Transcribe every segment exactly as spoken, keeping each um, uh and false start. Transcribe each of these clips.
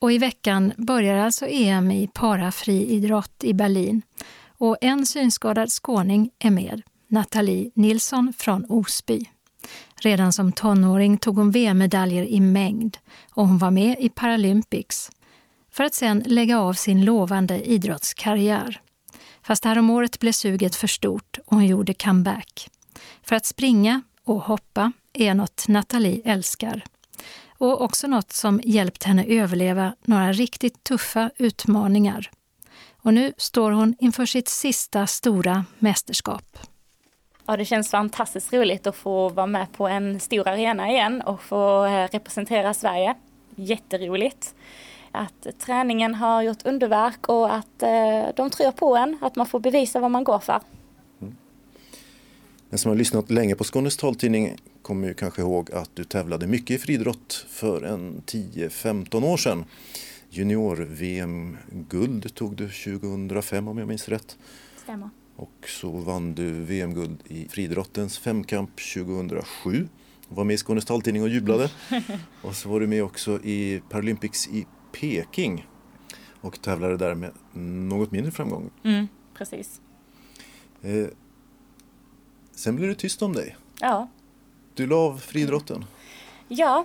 Och i veckan börjar alltså E M i parafriidrott i Berlin. Och en synskadad skåning är med, Nathalie Nilsson från Osby. Redan som tonåring tog hon V M-medaljer i mängd och hon var med i Paralympics. För att sen lägga av sin lovande idrottskarriär. Fast häromåret blev suget för stort och hon gjorde comeback. För att springa och hoppa är något Nathalie älskar. Och också något som hjälpt henne överleva några riktigt tuffa utmaningar. Och nu står hon inför sitt sista stora mästerskap. Ja, det känns fantastiskt roligt att få vara med på en stor arena igen och få representera Sverige. Jätteroligt. Att träningen har gjort underverk och att eh, de tror på en, att man får bevisa vad man går för. Mm. Den som har lyssnat länge på Skånes taltidning kommer ju kanske ihåg att du tävlade mycket i friidrott för en tio femton år sedan. Junior-V M-guld tog du tjugohundrafem om jag minns rätt. Stämmer. Och så vann du V M-guld i friidrottens femkamp tjugohundrasju. Var med i Skånes taltidning och jublade. Och så var du med också i Paralympics i Peking och tävlade där med något mindre framgång. Mm, precis. Eh, sen blev det tyst om dig. Ja. Du la av friidrotten. Ja,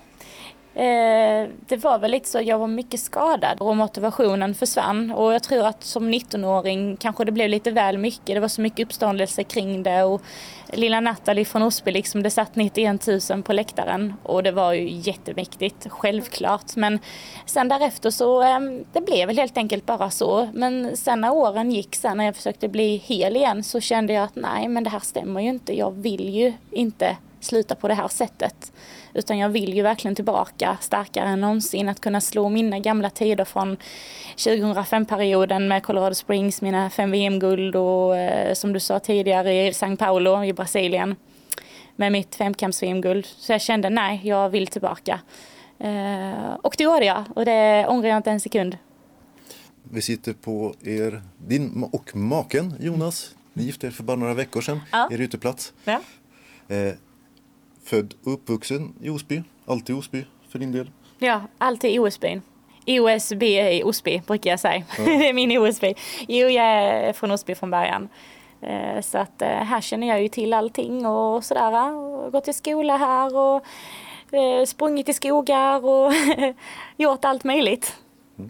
eh, det var väl lite så. Jag var mycket skadad och motivationen försvann. Och jag tror att som nittonåring kanske det blev lite väl mycket. Det var så mycket uppståndelse kring det. Och lilla Nathalie från Osby, liksom, det satt nittioen tusen på läktaren. Och det var ju jätteviktigt, självklart. Men sen därefter så, eh, det blev väl helt enkelt bara så. Men sen när åren gick, sen när jag försökte bli hel igen, så kände jag att nej, men det här stämmer ju inte. Jag vill ju inte sluta på det här sättet. Utan jag vill ju verkligen tillbaka starkare än någonsin. Att kunna slå mina gamla tider från tjugohundrafem-perioden med Colorado Springs, mina fem V M-guld och eh, som du sa tidigare i São Paulo i Brasilien med mitt femkamps-V M-guld. Så jag kände nej, jag vill tillbaka. Eh, och det gjorde jag och det ångrar jag inte en sekund. Vi sitter på er, din och maken Jonas. Ni gifte er för bara några veckor sedan. Ja. Er uteplats. Ja. Eh, född och uppvuxen i Osby. Alltid Osby för din del. Ja, alltid i Osby. O S B i Osby brukar jag säga. Ja. Det är min Osby. Jo, jag är från Osby från början. Eh, så att eh, här känner jag ju till allting och sådär. Och gått till skola här och eh, sprungit i skogar och gjort allt möjligt. Mm.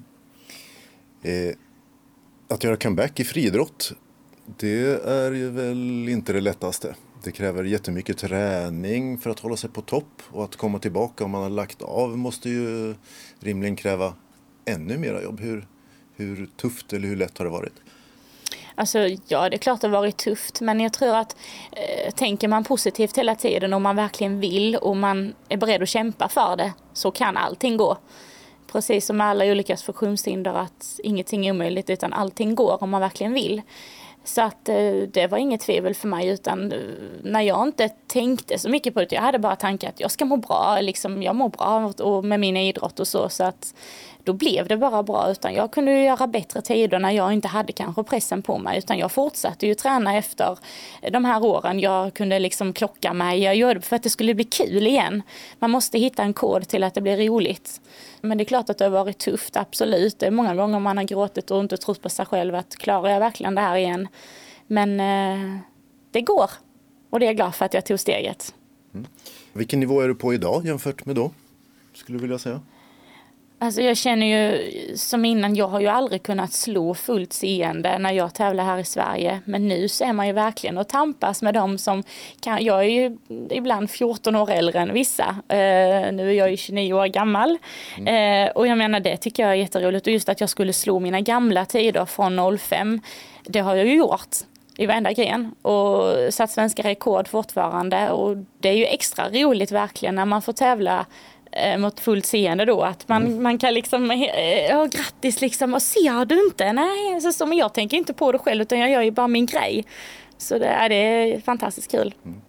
Eh, att göra comeback i friidrott, det är ju väl inte det lättaste. Det kräver jättemycket träning för att hålla sig på topp och att komma tillbaka om man har lagt av måste ju rimligen kräva ännu mera jobb. Hur, hur tufft eller hur lätt har det varit? Alltså ja, det är klart det har varit tufft, men jag tror att eh, tänker man positivt hela tiden och man verkligen vill och man är beredd att kämpa för det, så kan allting gå. Precis som med alla olika funktionshinder, att ingenting är omöjligt utan allting går om man verkligen vill. Så att eh, det var inget tvivel för mig, utan eh, när jag inte tänkte så mycket på det, jag hade bara tanken att jag ska må bra, liksom, jag mår bra och med min idrott och så, så att då blev det bara bra, utan jag kunde göra bättre tider när jag inte hade kanske pressen på mig, utan jag fortsatte ju träna efter de här åren. Jag kunde liksom klocka mig, jag gjorde det för att det skulle bli kul igen. Man måste hitta en kod till att det blir roligt. Men det är klart att det har varit tufft, absolut. Det är många gånger man har gråtit och inte trott på sig själv att klarar jag verkligen det här igen. Men eh, det går, och det är jag glad för att jag tog steget. Mm. Vilken nivå är du på idag jämfört med då, skulle du vilja säga? Alltså jag känner ju som innan, jag har ju aldrig kunnat slå fullt seende när jag tävlar här i Sverige. Men nu så är man ju verkligen och tampas med dem som kan, jag är ju ibland fjorton år äldre än vissa. Uh, nu är jag ju tjugonio år gammal. Mm. Uh, och jag menar, det tycker jag är jätteroligt. Och just att jag skulle slå mina gamla tider från noll fem, det har jag ju gjort i varenda gren och satt svenska rekord fortfarande. Och det är ju extra roligt verkligen när man får tävla mot fullt seende då, att man, mm. man kan liksom, ja, grattis liksom, och ser du inte? Nej, så, så, men jag tänker inte på det själv, utan jag gör ju bara min grej. Så det är, det är fantastiskt kul. Mm.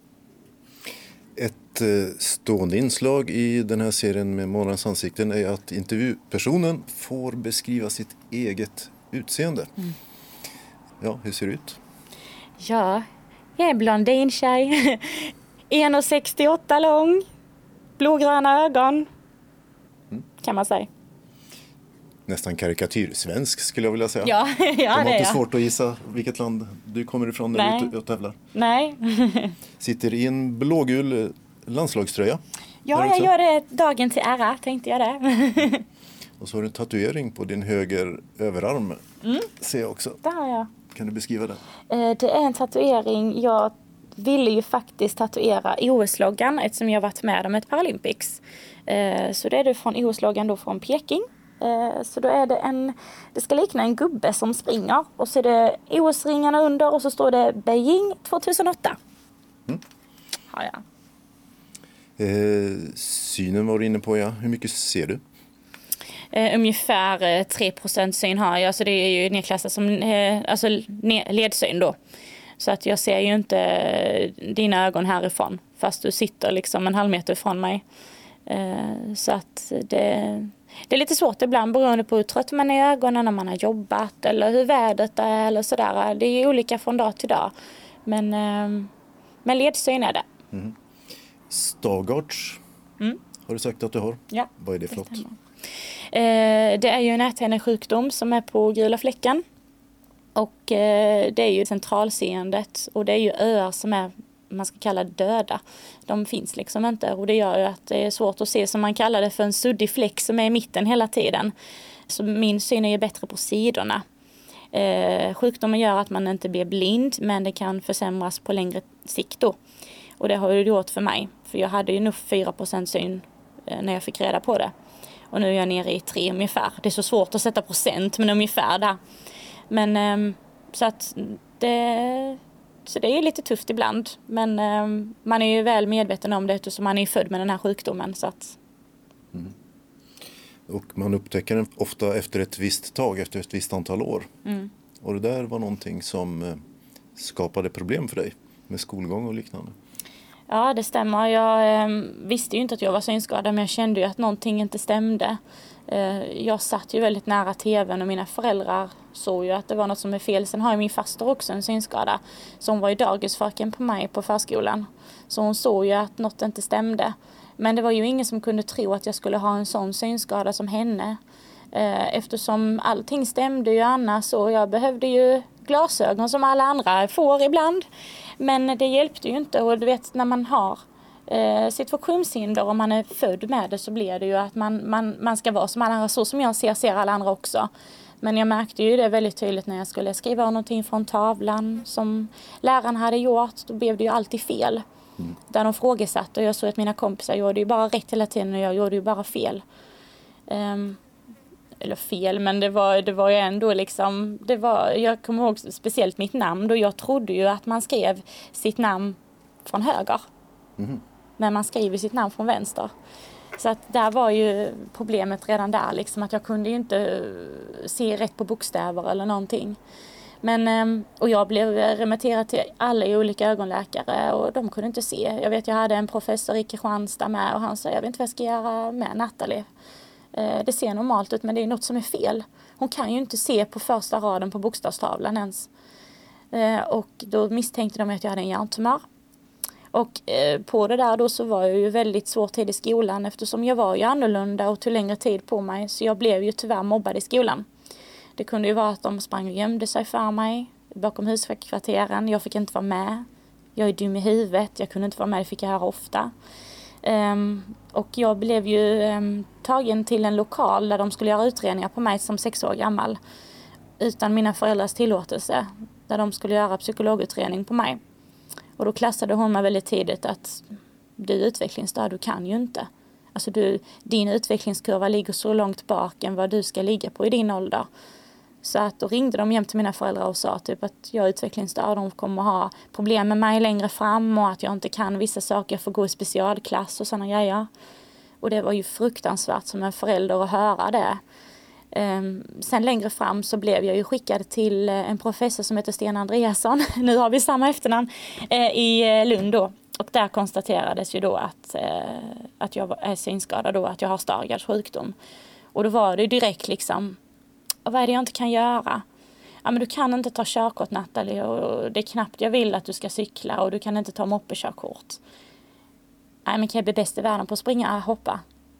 Ett eh, stående inslag i den här serien med Månadens ansikten är att intervjupersonen får beskriva sitt eget utseende. Mm. Ja, hur ser det ut? Ja, jag är blondintjej, en komma sextioåtta lång, blågröna ögon, mm. kan man säga. nästan karikatyrsvensk skulle jag vilja säga. Ja, ja det var det är inte jag. svårt att gissa vilket land du kommer ifrån när Nej. du är ute och tävlar. Nej. Sitter i en blågul landslagströja. Ja, jag gör det dagen till ära, tänkte jag det. Och så har du en tatuering på din höger överarm. Mm. Ser jag också. Det har jag. Kan du beskriva den? Det är en tatuering. Jag ville ju faktiskt tatuera O S-loggan eftersom jag varit med om ett Paralympics. Så det är det från O S-loggan då från Peking. Så då är det en, det ska likna en gubbe som springer. Och så är det O S-ringarna under och så står det Beijing tjugohundraåtta. Mm. Ja, ja. Eh, synen var du inne på, ja. Hur mycket ser du? Uh, ungefär uh, tre procent syn har jag, så det är ju nedklassat som uh, alltså ledsyn då. Så att jag ser ju inte uh, dina ögon härifrån fast du sitter liksom en halv meter från mig. Uh, så att det, det är lite svårt ibland beroende på hur trött man är i ögonen när man har jobbat eller hur vädret är eller sådär. Det är olika från dag till dag. Men, uh, men ledsyn är det. Mm. Stargardts mm. har du sagt att du har? Ja. Vad är det för något? Eh, det är ju en äthinnnesjukdom som är på gula fläcken. Och eh, det är ju centralseendet och det är ju öar som är, man ska kalla döda. De finns liksom inte och det gör ju att det är svårt att se, som man kallar det för en suddig fläck som är i mitten hela tiden. Så min syn är ju bättre på sidorna. Eh, sjukdomen gör att man inte blir blind, men det kan försämras på längre sikt då. Och det har ju gjort för mig, för jag hade ju nog fyra procent syn eh, när jag fick reda på det. Och nu är jag nere i tre ungefär. Det är så svårt att sätta procent, men ungefär där. Men eh, så att det, så det är lite tufft ibland. Men eh, man är ju väl medveten om det eftersom man är född med den här sjukdomen. Så att... mm. Och man upptäcker den ofta efter ett visst tag, efter ett visst antal år. Mm. Och det där var någonting som eh, skapade problem för dig med skolgång och liknande. Ja, det stämmer. Jag eh, visste ju inte att jag var synskadad, men jag kände ju att någonting inte stämde. Eh, jag satt ju väldigt nära tvn och mina föräldrar såg ju att det var något som är fel. Sen har ju min faster också en synskada. Så hon var ju dagisfröken på mig på förskolan. Så hon såg ju att något inte stämde. Men det var ju ingen som kunde tro att jag skulle ha en sån synskada som henne. Eh, eftersom allting stämde ju annars och jag behövde ju glasögon som alla andra får ibland. Men det hjälpte ju inte, och du vet när man har eh, sitt funktionshinder och man är född med det så blir det ju att man, man, man ska vara som alla andra, så som jag ser, ser alla andra också. Men jag märkte ju det väldigt tydligt när jag skulle skriva någonting från tavlan som läraren hade gjort, då blev det ju alltid fel. Mm. Där de frågesatte och jag såg att mina kompisar gjorde ju bara rätt hela tiden och jag gjorde ju bara fel. Um, eller fel, men det var, det var ju ändå liksom, det var, jag kommer ihåg speciellt mitt namn då jag trodde ju att man skrev sitt namn från höger. Mm. Men man skriver sitt namn från vänster. Så att där var ju problemet redan där liksom, att jag kunde ju inte se rätt på bokstäver eller någonting. Men, och jag blev remitterad till alla olika ögonläkare och de kunde inte se. Jag vet jag hade en professor i Kristianstad med och han sa, jag vet inte vad jag ska göra med Nathalie. Det ser normalt ut men det är något som är fel. Hon kan ju inte se på första raden på bokstavstavlan ens. Och då misstänkte de att jag hade en hjärntumör. Och på det där då så var jag ju väldigt svår tid i skolan eftersom jag var ju annorlunda och tog längre tid på mig. Så jag blev ju tyvärr mobbad i skolan. Det kunde ju vara att de sprang och gömde sig för mig bakom huskvarteren. Jag fick inte vara med. Jag är dum i huvudet. Jag kunde inte vara med, det fick jag höra ofta. Um, och jag blev ju um, tagen till en lokal där de skulle göra utredningar på mig som sex år gammal. Utan mina föräldrars tillåtelse. Där de skulle göra psykologutredning på mig. Och då klassade hon mig väldigt tidigt att du är utvecklingsstörd, du kan ju inte. Alltså du, din utvecklingskurva ligger så långt bak än vad du ska ligga på i din ålder. Så att då ringde de hem till mina föräldrar och sa typ att jag är utvecklingsstörd, de kommer ha problem med mig längre fram och att jag inte kan vissa saker, jag får gå i specialklass och sådana grejer. Och det var ju fruktansvärt som en förälder att höra det. Um, sen längre fram så blev jag ju skickad till en professor som heter Sten Andreasson. Nu har vi samma efternamn uh, i Lund då. Och där konstaterades ju då att, uh, att jag är synskadad då, att jag har Stargardts sjukdom. Och då var det direkt liksom, och vad är det jag inte kan göra? Ja, men du kan inte ta körkort, Nathalie, och det är knappt jag vill att du ska cykla och du kan inte ta moppekörkort. Nej, men kan jag bli bäst i världen på att springa och hoppa?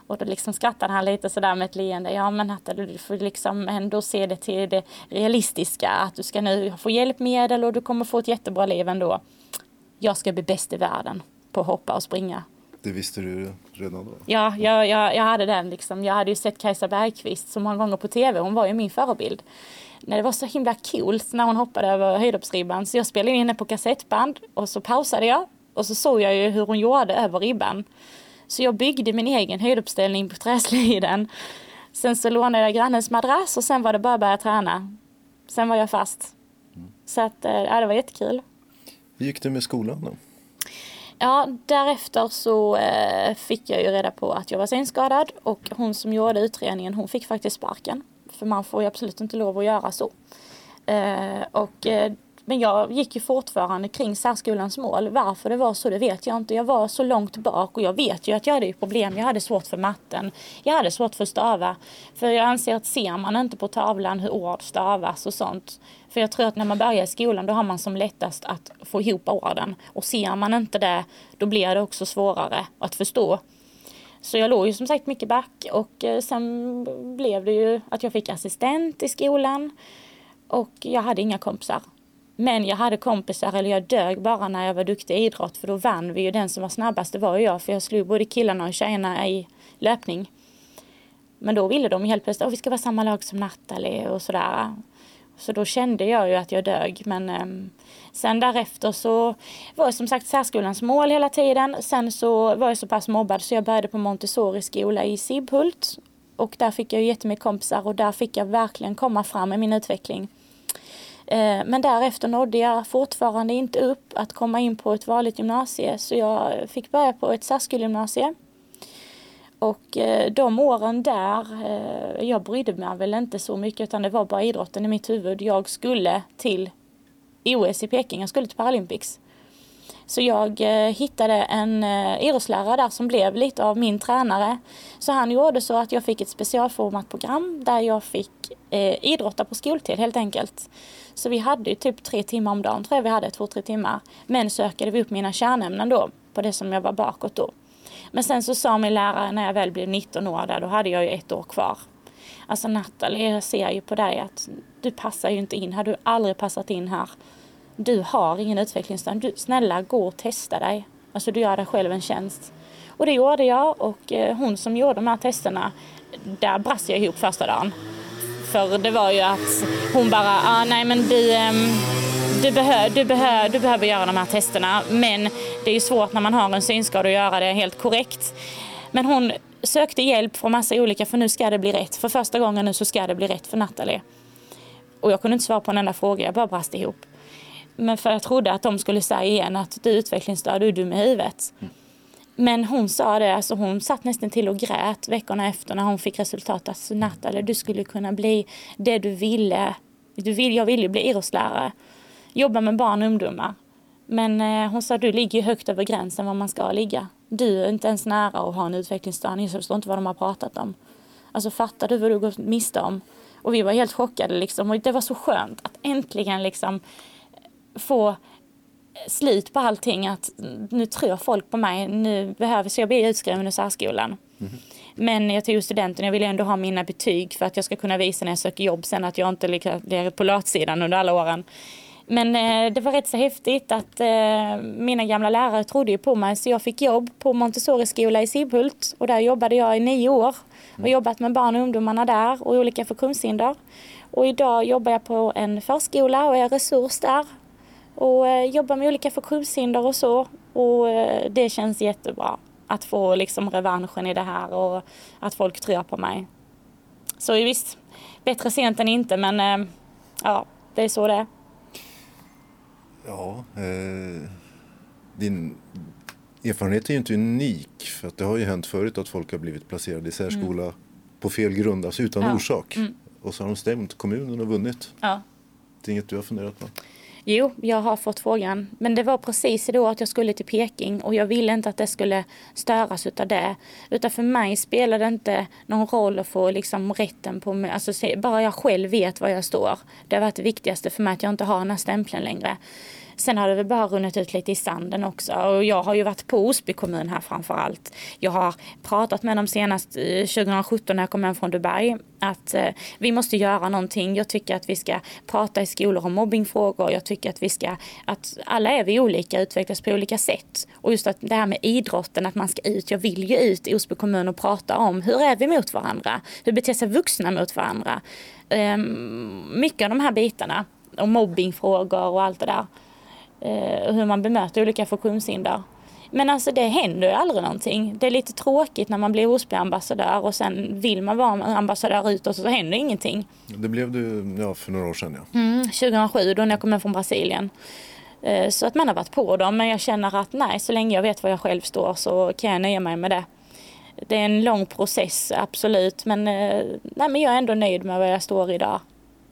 Och då liksom skrattade han lite sådär med ett leende. Ja men Natta, du får liksom ändå se det till det realistiska. Att du ska nu få hjälpmedel och du kommer få ett jättebra liv ändå. Jag ska bli bäst i världen på att hoppa och springa. Det visste du redan då? Ja, jag, jag, jag hade den liksom. Jag hade ju sett Kajsa Bergqvist så många gånger på tv. Hon var ju min förebild. När det var så himla coolt när hon hoppade över höjdhoppsribban. Så jag spelade in henne på kassettband och så pausade jag. Och så såg jag ju hur hon gjorde över ribban. Så jag byggde min egen höjduppställning på träsliden. Sen så lånade jag grannens madrass och sen var det bara att börja träna. Sen var jag fast. Så att, ja, det var jättekul. Hur gick det med skolan då? Ja, därefter så eh, fick jag ju reda på att jag var synskadad. Och hon som gjorde utredningen, hon fick faktiskt sparken. För man får ju absolut inte lov att göra så. Eh, och... Eh, Men jag gick ju fortfarande kring särskolans mål. Varför det var så, det vet jag inte. Jag var så långt bak och jag vet ju att jag hade problem. Jag hade svårt för matten. Jag hade svårt för att stava. För jag anser att ser man inte på tavlan hur ord stavas och sånt. För jag tror att när man börjar i skolan då har man som lättast att få ihop orden. Och ser man inte det, då blir det också svårare att förstå. Så jag låg ju som sagt mycket back. Och sen blev det ju att jag fick assistent i skolan. Och jag hade inga kompisar. Men jag hade kompisar, eller jag dög bara när jag var duktig i idrott. För då vann vi ju, den som var snabbast, det var ju jag. För jag slog både killarna och tjejerna i löpning. Men då ville de helt plötsligt, att vi ska vara samma lag som Nathalie och sådär. Så då kände jag ju att jag dög. Men um, sen därefter så var jag som sagt särskolans mål hela tiden. Sen så var jag så pass mobbad så jag började på Montessori-skola i Sibbhult. Och där fick jag ju jättemycket kompisar och där fick jag verkligen komma fram i min utveckling. Men därefter nådde jag fortfarande inte upp att komma in på ett vanligt gymnasie. Så jag fick börja på ett särskolegymnasie. Och de åren där, jag brydde mig väl inte så mycket utan det var bara idrotten i mitt huvud. Jag skulle till O S i Peking, jag skulle till Paralympics. Så jag hittade en idrottslärare där som blev lite av min tränare. Så han gjorde så att jag fick ett specialformat program där jag fick idrotta på skoltid helt enkelt. Så vi hade ju typ tre timmar om dagen, tror jag vi hade, två, tre timmar. Men så ökade vi upp mina kärnämnen då, på det som jag var bakåt då. Men sen så sa min lärare när jag väl blev nitton år där, då hade jag ju ett år kvar. Alltså Nathalie, jag ser ju på dig att du passar ju inte in här, du har aldrig passat in här. Du har ingen utvecklingsstörning, du, snälla gå och testa dig. Alltså du gör dig själv en tjänst. Och det gjorde jag och eh, hon som gjorde de här testerna, där brast jag ihop första dagen. För det var ju att hon bara, ah, nej men du, du, behö, du, behö, du behöver göra de här testerna. Men det är ju svårt när man har en synskada att göra det helt korrekt. Men hon sökte hjälp från massa olika, för nu ska det bli rätt. För första gången nu så ska det bli rätt för Nathalie. Och jag kunde inte svara på en enda fråga, jag bara brast ihop. Men för jag trodde att de skulle säga igen att du är utvecklingsstörd, du är dum i huvudet. Mm. Men hon sa det, alltså hon satt nästan till och grät veckorna efter när hon fick resultatet. Alltså Nathalie, du skulle kunna bli det du ville. Du vill, jag ville ju bli idrottslärare. Jobba med barn och ungdomar. Men eh, hon sa, du ligger högt över gränsen var man ska ligga. Du är inte ens nära att ha en utvecklingsstörning. Jag förstår inte vad de har pratat om. Alltså fattar du vad du gått miste om? Och vi var helt chockade liksom. Och det var så skönt att äntligen liksom få slut på allting, att nu tror folk på mig, nu behöver så jag bli utskriven i särskolan. Mm. Men jag tog studenten, jag ville ändå ha mina betyg för att jag ska kunna visa när jag söker jobb sen att jag inte ligger på latsidan under alla åren. Men eh, det var rätt så häftigt att eh, mina gamla lärare trodde ju på mig, så jag fick jobb på Montessori-skola i Sibbhult och där jobbade jag i nio år och jobbat med barn och ungdomarna där och olika funktionshinder. Och idag jobbar jag på en förskola och är resurs där. Och eh, jobbar med olika funktionshinder och så. Och eh, det känns jättebra att få liksom revanschen i det här och att folk tror på mig. Så visst, bättre sent än inte, men eh, ja, det är så det är. Ja, eh, din erfarenhet är ju inte unik, för att det har ju hänt förut att folk har blivit placerade i särskola mm. på fel grund, alltså utan ja. orsak. Mm. Och så har de stämt kommunen och vunnit. Ja. Det är inget du har funderat på? Jo, jag har fått frågan. Men det var precis då att jag skulle till Peking och jag ville inte att det skulle störas utav det. Utan för mig spelade det inte någon roll att få liksom rätten på mig. Alltså bara jag själv vet var jag står. Det har varit det viktigaste för mig, att jag inte har den här stämpeln längre. Sen har det väl bara runnit ut lite i sanden också. Och jag har ju varit på Osby kommun här framför allt. Jag har pratat med dem senast tjugo sjutton när jag kom hem från Dubai. Att eh, vi måste göra någonting. Jag tycker att vi ska prata i skolor om mobbingfrågor. Jag tycker att vi ska, att alla är vi olika, utvecklas på olika sätt. Och just att det här med idrotten, att man ska ut. Jag vill ju ut i Osby kommun och prata om hur är vi mot varandra? Hur beter sig vuxna mot varandra? Eh, mycket av de här bitarna. Och mobbingfrågor och allt det där. Eh, hur man bemöter olika funktionshinder. Men alltså det händer ju aldrig någonting. Det är lite tråkigt när man blir Osby-ambassadör och sen vill man vara ambassadör utåt och så händer ingenting. Det blev du ja, för några år sedan, ja. Mm, tjugo sju då när jag kom hem från Brasilien. Eh, så att man har varit på dem, men jag känner att nej, så länge jag vet var jag själv står så kan jag nöja mig med det. Det är en lång process, absolut, men, eh, nej, men jag är ändå nöjd med var jag står idag.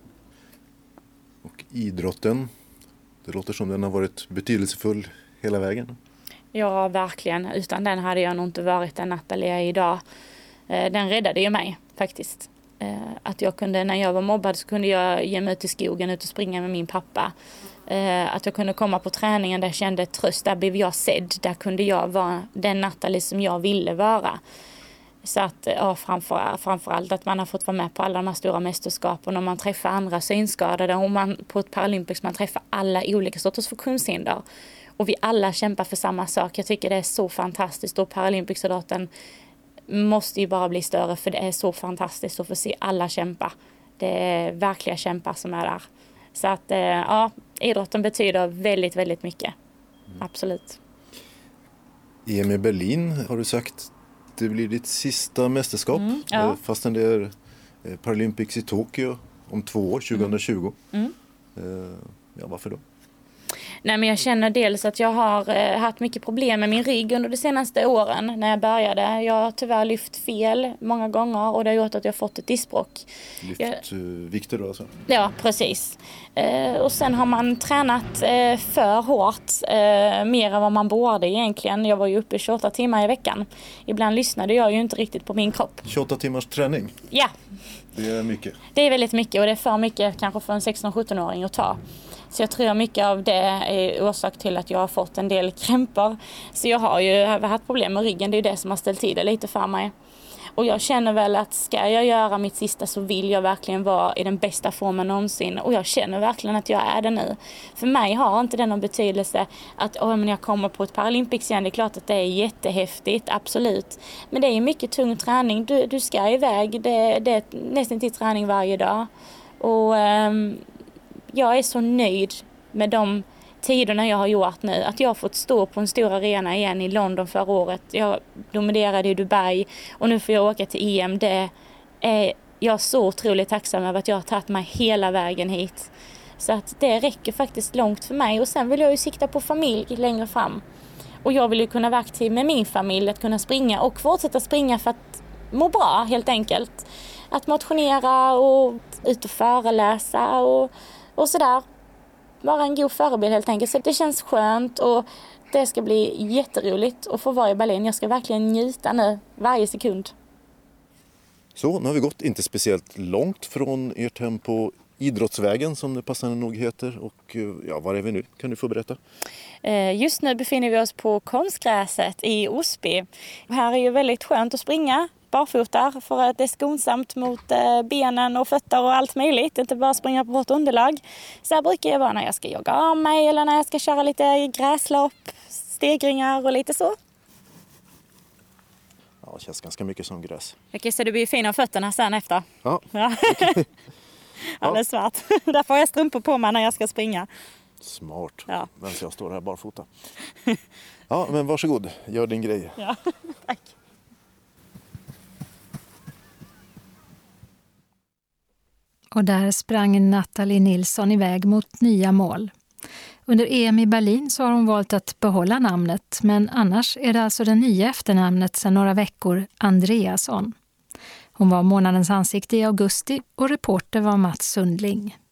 Och idrotten, det låter som den har varit betydelsefull hela vägen. Ja, verkligen. Utan den hade jag nog inte varit den Natalia idag. Den räddade ju mig faktiskt. Att jag kunde, när jag var mobbad så kunde jag ge mig ut i skogen, ut och springa med min pappa. Att jag kunde komma på träningen där jag kände tröst, där blev jag sedd. Där kunde jag vara den Natalie som jag ville vara. Så att, ja, framför, framförallt att man har fått vara med på alla de här stora mästerskapen och man träffar andra synskadade och man på ett Paralympics man träffar alla olika sorters funktionshinder. Och vi alla kämpar för samma sak. Jag tycker det är så fantastiskt och Paralympics-idrotten måste ju bara bli större för det är så fantastiskt att få se alla kämpa. Det är verkliga kämpar som är där. Så att ja, idrotten betyder väldigt, väldigt mycket. Mm. Absolut. E M i Berlin har du sagt, det blir ditt sista mästerskap. Mm, ja. Fastän det är Paralympics i Tokyo om två år, tjugo tjugo. Mm. Mm. Ja, varför då? Nej, men jag känner dels att jag har eh, haft mycket problem med min rygg under de senaste åren när jag började. Jag har tyvärr lyft fel många gånger och det har gjort att jag har fått ett diskbråck. Lyft jag, vikter då alltså? Ja, precis. Eh, och sen har man tränat eh, för hårt, eh, mer än vad man borde egentligen. Jag var ju uppe tjugoåtta timmar i veckan. Ibland lyssnade jag ju inte riktigt på min kropp. tjugoåtta timmars träning? Ja. Det är mycket. Det är väldigt mycket och det är för mycket kanske för en sexton-sjutton-åring att ta. Så jag tror mycket av det är orsak till att jag har fått en del krämpor. Så jag har ju haft problem med ryggen, det är ju det som har ställt till det lite för mig. Och jag känner väl att ska jag göra mitt sista så vill jag verkligen vara i den bästa formen någonsin. Och jag känner verkligen att jag är det nu. För mig har inte det någon betydelse att oh, men jag kommer på ett Paralympics igen. Det är klart att det är jättehäftigt, absolut. Men det är mycket tung träning. Du, du ska iväg, det, det är nästan till träning varje dag. Och um, jag är så nöjd med de tiderna jag har gjort nu. Att jag har fått stå på en stor arena igen i London förra året. Jag dominerade i Dubai och nu får jag åka till E M. Det är jag så otroligt tacksam över att jag har tagit mig hela vägen hit. Så att det räcker faktiskt långt för mig. Och sen vill jag ju sikta på familj längre fram. Och jag vill ju kunna vara aktiv med min familj, att kunna springa och fortsätta springa för att må bra helt enkelt. Att motionera och ut och föreläsa och, och sådär. Vara en god förebild helt enkelt. Så det känns skönt och det ska bli jätteroligt att få vara i Berlin. Jag ska verkligen njuta nu varje sekund. Så, nu har vi gått inte speciellt långt från ert hem på Idrottsvägen som det passande nog heter. Och ja, var är vi nu? Kan du få berätta? Just nu befinner vi oss på konstgräset i Osby. Här är ju väldigt skönt att springa barfota för att det är skonsamt mot benen och fötter och allt möjligt. Inte bara springa på hårt underlag. Så här brukar jag vara när jag ska jogga av mig eller när jag ska köra lite gräslopp, stegringar och lite så. Ja, det känns ganska mycket som gräs. Okej, så du blir fin av fötterna sen efter? Ja. Ja. Alldeles svart. Där får jag strumpor på mig när jag ska springa. Smart. Ja. Men jag står här barfota. Ja, men varsågod. Gör din grej. Ja, tack. Och där sprang Natalie Nilsson iväg mot nya mål. Under E M i Berlin så har hon valt att behålla namnet, men annars är det alltså det nya efternamnet sedan några veckor, Andreasson. Hon var månadens ansikte i augusti och reporter var Mats Sundling.